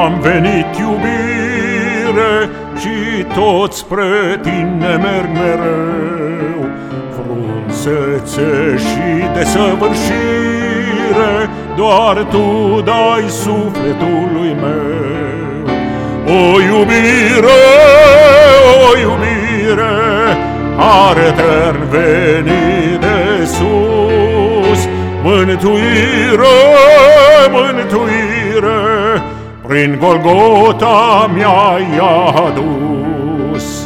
am venit, iubire, și tot spre tine merg mereu. Frunzețe și desăvârșire doar tu dai sufletului meu. O iubire, o iubire, har etern venit de sus, mântuire, mântuire, prin Golgota mi-ai adus.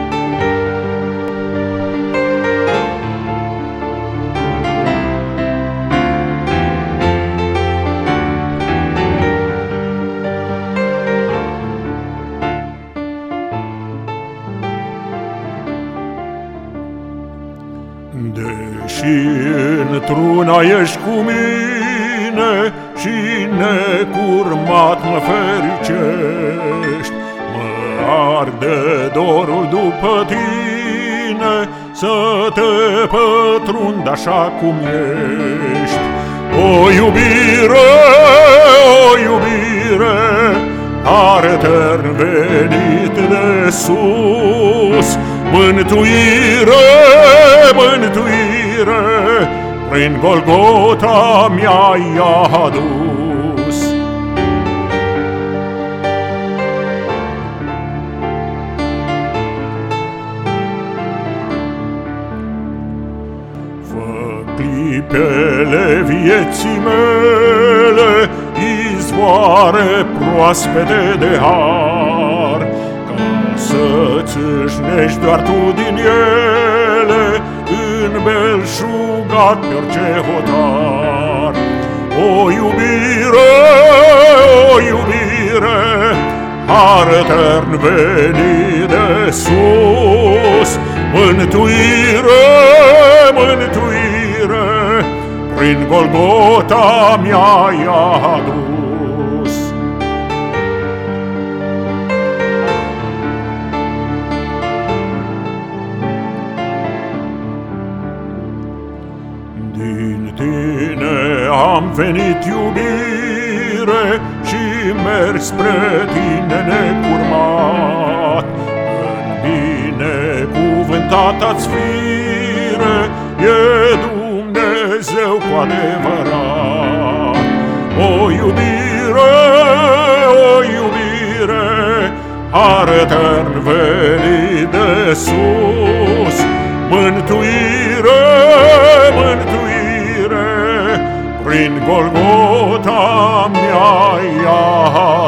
Deși într-una ești cu mine și necurmat mă fericești, mă arde dorul după tine să te pătrund așa cum ești. O iubire, o iubire, har etern venit de sus, mântuire, mântuire, prin Golgota mi-ai adus. Fă clipele vieții mele izvoare proaspete de har, ca să-ți îșnești doar tu din ele, înbelșugat pe orice hotar. O iubire, o iubire, har etern venit de sus, mântuire, mântuire, prin Golgota mi-ai adus. Din tine am venit, iubire, și merg spre tine necurmat. În binecuvântata-ți fire e Dumnezeu cu adevărat. O iubire, o iubire, har etern venit de sus, mântuire, mântuire, prin Golgota mi-ai